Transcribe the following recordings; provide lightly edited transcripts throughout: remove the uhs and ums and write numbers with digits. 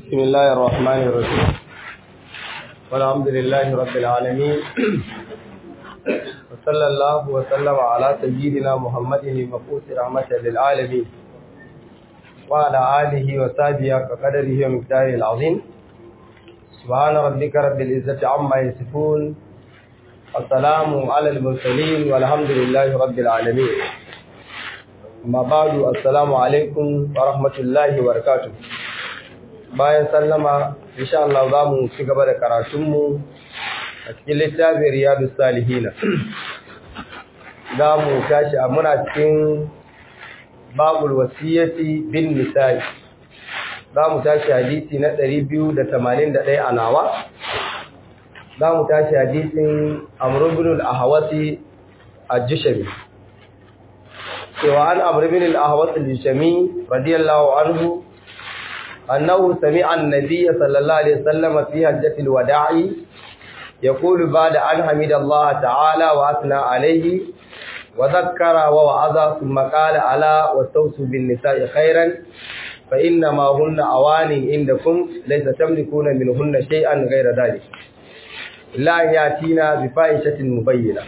بسم الله الرحمن الرحيم والحمد لله رب العالمين وصلى الله وسلم على سيدنا محمد المبعوث رحمة للعالمين وعلى آله وصحبه وقدره ومقداره العظيم سبحان ربك رب العزة عما يصفون السلام على المرسلين والحمد لله رب العالمين amma ba'du assalamu alaikum wa rahmatullahi wa barakatuh. Bayan sallama insha Allah za mu ci gaba da karatunmu a cikin littafin Riyadus Salihin. Za mu tashi a muna cikin babul wasiyati bin nisa'i. Za mu tashi hadisi na 281 a nawa. Za mu tashi hadisin Amr ibn al-Ahwasi al-Jushami. وعن عمرو بن الأحوص الجشمي رضي الله عنه أنه سمع النبي صلى الله عليه وسلم في حجة الوداع يقول بعد أن حمد الله تعالى وأثنى عليه وذكر ووعظ ثم قال ألا واستوصوا بالنساء خيرا فإنما هن أوان عندكم ليس تملكون منهن شيئا غير ذلك لا يأتينا بفاحشة مبينة.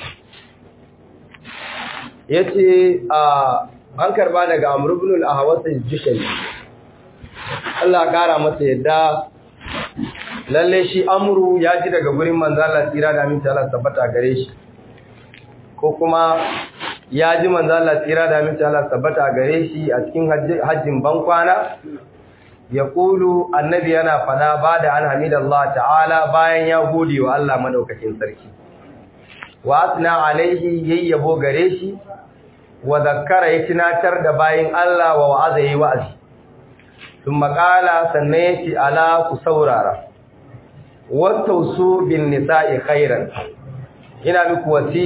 yace an karba daga Amr ibn al-Ahwas al-Jushani Allah kara masa yadda lalle shi Amru ya ji daga gurin manzo Allah tsira da aminci Allah tabbata gare shi ko kuma ya ji manzo Allah tsira da aminci Allah tabbata gare shi a cikin hajjin bankwana ya kulu annabi yana fada bada an hamidallah ta'ala bayan ya gode wa Allah madaukakin sarki wa asna alaihi yayyabo gare shi wa zakkara ya tunatar da bayin Allah wa wa'aza yi wa'azi thumma qala sannan yace ala ku saurara wattausu bin nisa'i khairan ina muku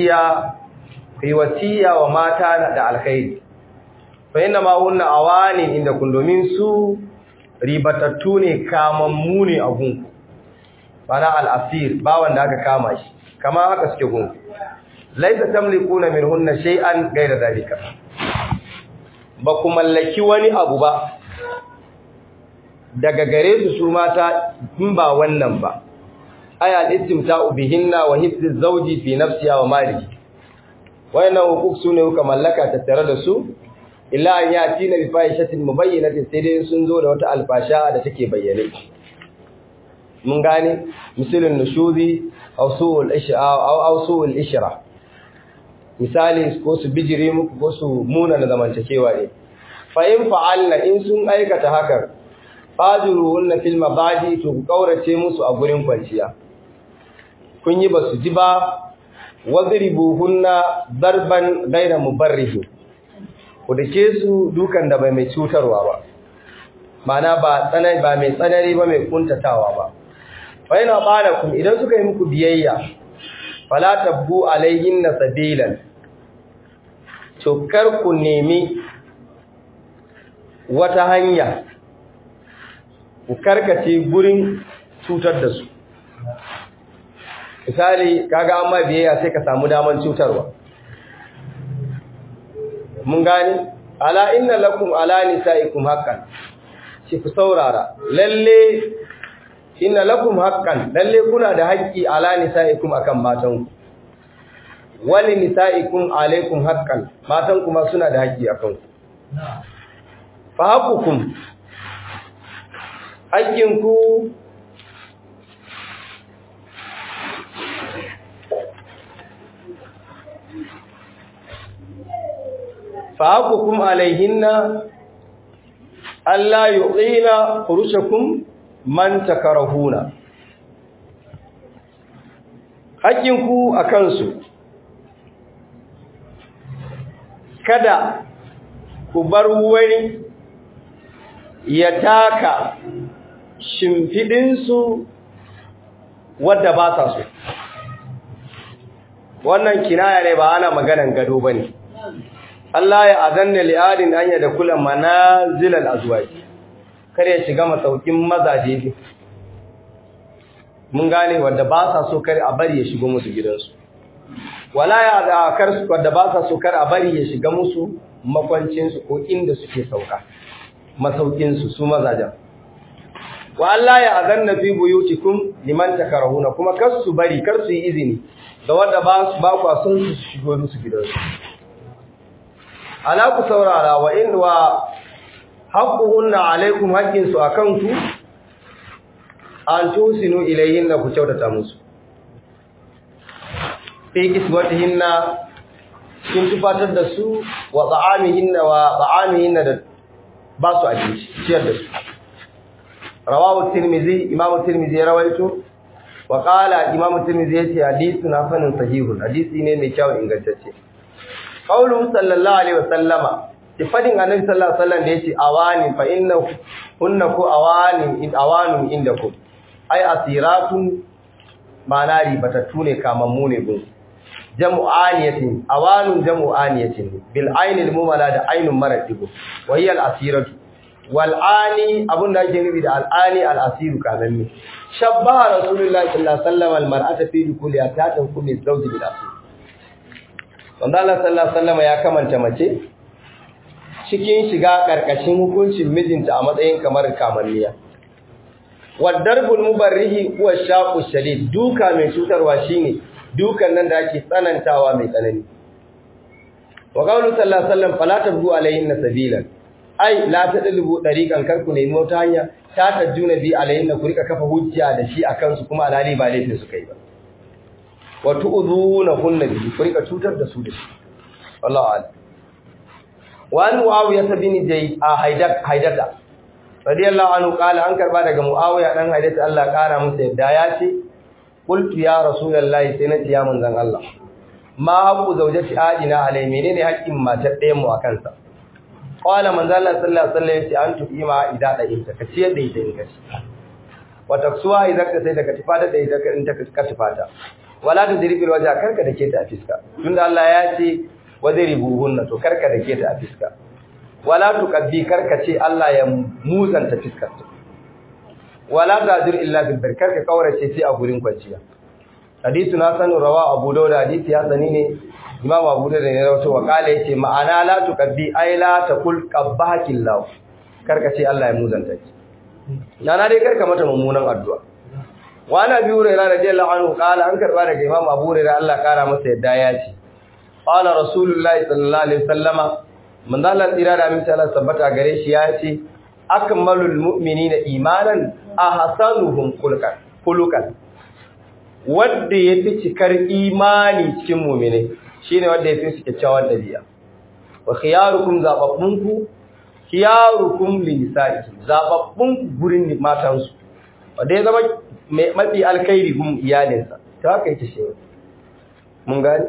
wasiya wa mata da alkhairi fa inna ma hunna awani inda kun domin su ribatattu ne kamammu ne a gunku bana al-asir ba wanda aka kama shi kama haka suke gunku laisa tamlikuna minhunna shay'an ghayra dhalika ba ku mallaki wani abu ba daga gare su mata in ba wannan ba aya al-istimta'u bihinna wa hifdhiz zawji fi nafsiha wa malihi wayannan hukuk sune kuka mallaka tattare da su illa an yatina bi fahishatin mubayyinatin sai dai sun zo da wata alfasha da take bayyane mun gane misalin nushuzi aw su'ul ishra misali ko su bijire muku ko su muna na zamantakewa ne fa in fa'alna in sun aikata hakan fajuruhunna fil mabadi to ku kaurace musu a gurin kwanciya kun yi basu ji ba wadribuhunna darban ghayra mubarrih ku dake su dukan da bai mai cutarwa ba mana ba mai tsanani ba mai kuntatawa ba fa ina balakum idan suka yi muku biyayya fala tabbu alayhinna sabilan to kar ku nemi wata hanya ku karkace gurin cutar da su misali kaga amma biyayya sai ka samu daman cutarwa mun gane ala inna lakum ala nisaikum haqqan shi ku saurara lalle inna lakum haqqan lalle kuna da haƙƙi ala nisaikum akan matanku wali nisaikum alaikum haqqan matan kuma suna da haƙƙi akan ku fa haqukum haƙƙinku fa haqukum alaihinna alla yu'ina furushakum man takarahuna haƙƙinku akan su kada ku bar wani ya taka shimfidinsu wadda ba sa so wannan kinaya ne ba ana maganan gado bane Allah ya azanna li'adin an ya da kula manazilal azwaj kar ya shiga masaukin mazaje mun gane wanda ba sa so kar a bari ya shigo musu gidansu wala ya kar su wadda ba sa so kar a bari ya shiga musu makwancinsu ko inda suke sauka masaukinsu su mazajen wa Allah ya azanna fi buyutikum liman takarahuna kuma kar su bari kar su yi izini da wanda ba ku son su shigo musu gidansu ala ku saurara wa in wa haqquhunna alaikum haqqin su akan ku an tusinu ilayhinna ku kyautata musu fi kiswatihinna sun tufatar da su wa ta'amihinna da ba su abinci ciyar da su rawahu tirmidhi imam tirmidhi rawaito wa qala imam tirmidhi yace hadithun hasanun sahihun hadisi ne mai kyau ingantacce qaulu sallallahu alaihi wasallama ifadin annabi sallallahu alaihi wasallam da yace awani fa innahu hunnaku awanun indakum ay asiratun manari batattu ne kamammu ne gun jam'u aniyatin awanun jam'u aniyatin bil ainil mumala da ainun maradigo wa hiya al asiratu wal ani abun da ake nufi da al ani al asiru kamanni shabbaha rasulullahi sallallahu alaihi wasallam al mar'ata fi kulli atatin kulli zawji bil asir wanda Allah sallallahu alaihi wasallam ya kamanta mace cikin shiga karkashin hukuncin mijinta a matsayin kamar kamanniya wadarbul mubarrihi huwa shaqu shadid duka mai cutarwa shine dukan nan da ake tsanantawa mai tsanani wa qawlu sallallahu alaihi wasallam fala tabgu alayhinna sabilan ai la tadlubu dariqan karku ne mota hanya ta tajuna bi alayhinna ku rika kafa hujja da shi akan su kuma alali ba laifin su kai ba wa tu'dhuna hunna bi ku rika cutar da su da shi wallahi a'lam wa an muawiya bin haidata radiyallahu anhu qala an karba daga muawiya dan haidata Allah kara masa yadda ya ce qultu ya rasulullahi sai na ciya manzon Allah ma haqqu zawjati adina alai menene haƙƙin matar ɗayan mu akan sa qala manzon Allah sallallahu alaihi wasallam yace an tuqima idza da ita ka ciyar da ita in kace wa taksuwa idza ka sai daga tifata da ita in ta ka tifata wala tudribil wajha karka dake ta a fiska tunda Allah ya ce wadribuhunna to karka dake ta a fiska wala tuqabbi karka ce Allah ya muzanta fiskar ta wala tadir illa bil barkar ka kaurace sai a gurin kwanciya hadithu na sanu rawa Abu Dawud hadisi ya sani ne Imam Abu Dawud ne rawato wa kala yace ma'ana la tuqabbi ay la taqul qabbahakillahu karka ce Allah ya muzanta ki nana dai karka mata mummunan addu'a wa ana bi hurairah radiyallahu anhu kala an karba daga Imam Abu Hurairah Allah kara masa yadda ya ce qala rasulullahi sallallahu alaihi wasallama manzo Allah tsira da aminci Allah tabbata gare shi ya ce akmalul mu'minina imanan ahsanuhum khuluqan wanda yafi cikar imani cikin mu'mine shine wanda yafi su kyakkyawan dabi'a wa khiyarukum zababbunku khiyarukum linisai zababbun gurin matansu wanda ya zama mafi alkhairi gun iyalinsa ta haka yake shi mun gani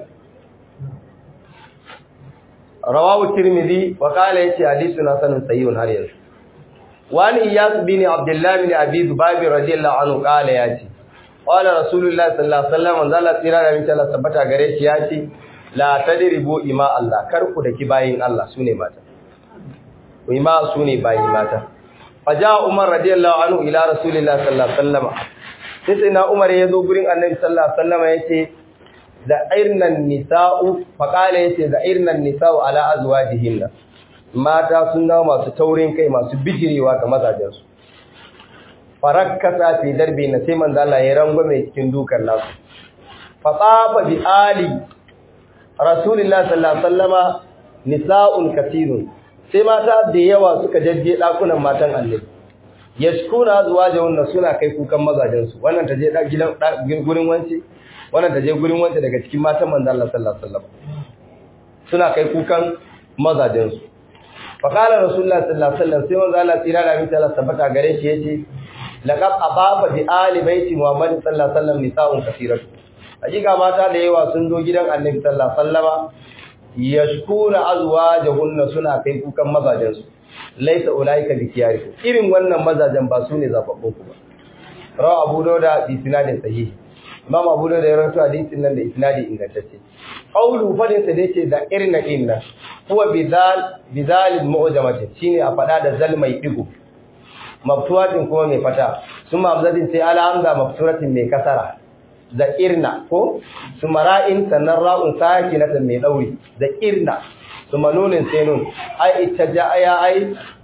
rawahu tirmidhi wa qala yace hadithun hasanun sahihun har yanzu وعن إياس بن عبد الله بن أبي ذباب رضي الله عنه قال ياتي قال رسول الله صلى الله عليه وسلم من ذا تيرا من الله ثبتا gare shi yace la tadribu ima Allah karku da kibayin Allah sune mata ima sune bayi mata faja Umar radiyallahu anhu ila rasulillahi sallallahu alaihi wasallam sai na Umar yazo gurin Annabi sallallahu alaihi wasallam yace za'irnan nisa'u faqala yace za'irnan nisa'u ala azwajihinna mata sun dawo masu taurin kai masu bijirewa ga mazajensu farakkata fi darbi na sai manzo Allah ya rangwame cikin dukan nasu faqafa bi ali rasulullahi sallallahu alaihi wasallama nisa'un katirun sai mata da yawa suka jajje dakunan matan Annabi yashkuna azwajahunna suna kai kukan mazajensu wannan ta je gidan gurin wance wannan ta je gurin wance daga cikin matan manzo Allah sallallahu alaihi wasallam suna kai kukan mazajensu faqala rasulullahi sallallahu alaihi wasallam sai manzo Allah tsira da mita Allah tabbata gare shi yace laqad ababa bi ali baiti muhammad sallallahu alaihi wasallam nisa'un kaseeratu hakika mata da yawa sun zo gidan annabi sallallahu alaihi wasallama yashkuna azwajahunna suna kai kukan mazajensu laisa ulaika bi kiyarikum irin wannan mazajen ba su ne zababbun ku ba rawa abu dauda bi isnadin sahih imam abu dauda ya rawaito hadisin nan da isnadi ingantacce qawlu fadin sa dace da irna inna huwa bizal mu'jamati shine a fada da zal mai digo maftuwatin kuma mai fata summa hamzatin sai ala hamza mafturatin mai kasara da irna ko summa ra'in sannan ra'un sakinatan mai dauri da irna summa nunin sai nun ai ittaja ya ai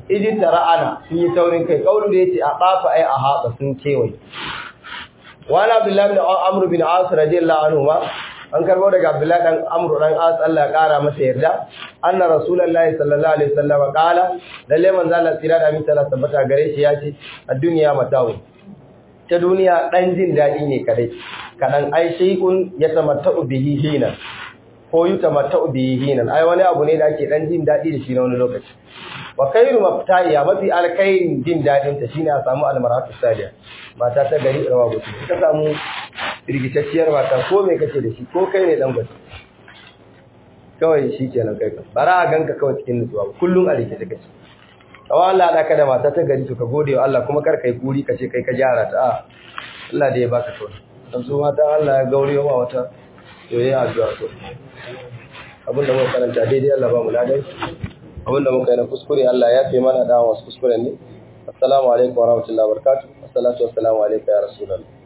idin tara'ana sun yi taurin kai kaulu da yace a qafa ai a haɓa sun kewaye wani abdullahi bin amr bin as radiyallahu anhu ma an karbo daga abdullahi dan amr dan as Allah ya kara masa yarda anna rasulullahi sallallahu alaihi wasallam qala lalle manzo Allah tsira da min Allah tabbata gare shi yace ad-dunya mata'u ta duniya dan jin dadi ne kadai kadan ai shay'un yatamatta'u bihi hina ko yutamatta'u bihi hina ai wani abu ne da ake dan jin dadi da shi na wani lokaci wa khairu maftahiya mafi alkhairin jin dadin ta shine a samu almaratu sadiya mata ta gari rawa gutu ka samu rigitacciyar mata ko me kace da shi ko kai ne dan gutu kawai shikenan kai bara a ganka kawai cikin nutsuwa kullun a rikice kace kawai Allah da ka da mata ta gari to ka gode wa Allah kuma kar kai kuri kace kai ka gyara ta Allah da ya baka to dan su mata Allah ya gaure wa wata to yayi addu'a to abinda muka karanta daidai Allah ba mu ladan abinda muka yi na kuskure Allah ya fi mana da wasu kuskuren ne assalamu alaikum wa rahmatullahi wa barakatuh assalatu wassalamu alayka ya rasulullah